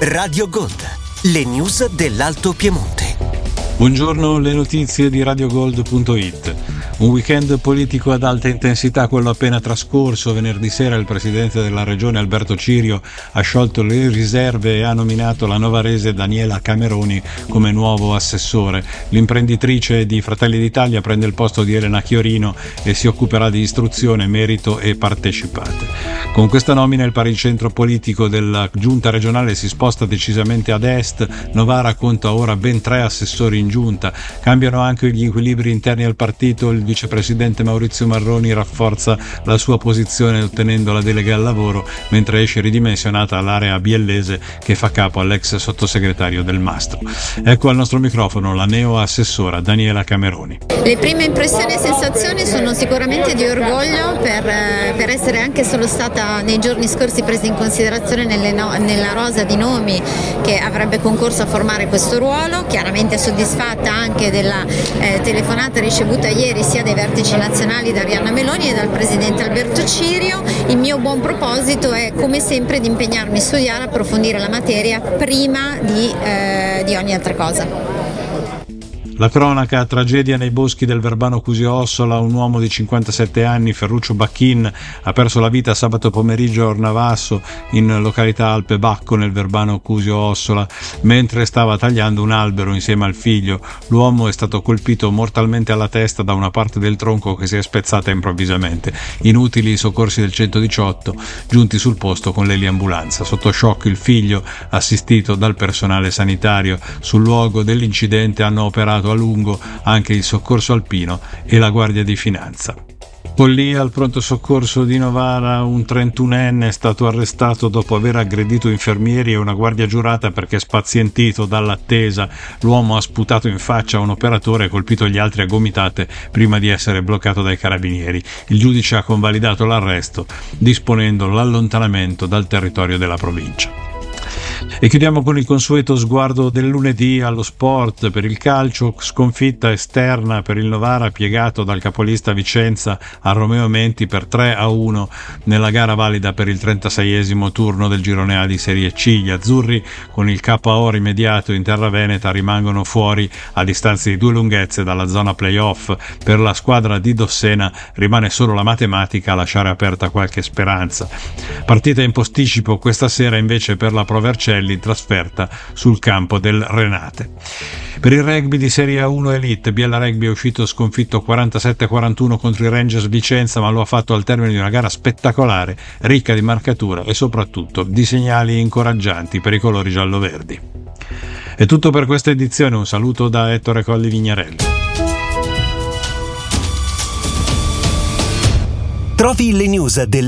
Radio Gold, le news dell'Alto Piemonte. Buongiorno, le notizie di radiogold.it. Un weekend politico ad alta intensità, quello appena trascorso. Venerdì sera il presidente della regione Alberto Cirio ha sciolto le riserve e ha nominato la novarese Daniela Cameroni come nuovo assessore. L'imprenditrice di Fratelli d'Italia prende il posto di Elena Chiorino e si occuperà di istruzione, merito e partecipate. Con questa nomina il baricentro politico della giunta regionale si sposta decisamente ad est. Novara conta ora ben 3 assessori in giunta. Cambiano anche gli equilibri interni al partito. Il vicepresidente Maurizio Marroni rafforza la sua posizione ottenendo la delega al lavoro, mentre esce ridimensionata l'area biellese che fa capo all'ex sottosegretario Del Mastro. Ecco al nostro microfono la neo assessora Daniela Cameroni. Le prime impressioni e sensazioni sono sicuramente di orgoglio per essere anche solo stata nei giorni scorsi presa in considerazione nella rosa di nomi che avrebbe concorso a formare questo ruolo. Chiaramente soddisfatta anche della telefonata ricevuta ieri sia dai vertici nazionali da Arianna Meloni e dal presidente Alberto Cirio. Il mio buon proposito è come sempre di impegnarmi a studiare, approfondire la materia prima di ogni altra cosa. La cronaca: tragedia nei boschi del Verbano Cusio Ossola. Un uomo di 57 anni, Ferruccio Bacchin, ha perso la vita sabato pomeriggio a Ornavasso, in località Alpe Bacco, nel Verbano Cusio Ossola, mentre stava tagliando un albero insieme al figlio. L'uomo è stato colpito mortalmente alla testa da una parte del tronco che si è spezzata improvvisamente. Inutili i soccorsi del 118, giunti sul posto con l'eliambulanza. Sotto shock il figlio, assistito dal personale sanitario. Sul luogo dell'incidente hanno operato a lungo anche il soccorso alpino e la guardia di finanza. Follia al pronto soccorso di Novara. Un 31enne è stato arrestato dopo aver aggredito infermieri e una guardia giurata perché spazientito dall'attesa. L'uomo ha sputato in faccia a un operatore e colpito gli altri a gomitate prima di essere bloccato dai carabinieri. Il giudice ha convalidato l'arresto, disponendo l'allontanamento dal territorio della provincia. E chiudiamo con il consueto sguardo del lunedì allo sport. Per il calcio, sconfitta esterna per il Novara piegato dal capolista Vicenza a Romeo Menti per 3-1 nella gara valida per il 36esimo turno del girone A di Serie C. Gli azzurri, con il KO rimediato in terra veneta, rimangono fuori a distanza di 2 lunghezze dalla zona playoff. Per la squadra di Dossena rimane solo la matematica a lasciare aperta qualche speranza. Partita in posticipo questa sera invece per la Pro Vercelli in trasferta sul campo del Renate. Per il rugby di Serie A1 Elite, Biella Rugby è uscito sconfitto 47-41 contro i Rangers Vicenza, ma lo ha fatto al termine di una gara spettacolare, ricca di marcatura e soprattutto di segnali incoraggianti per i colori giallo-verdi. È tutto per questa edizione, un saluto da Ettore Colli Vignarelli. Trovi le news del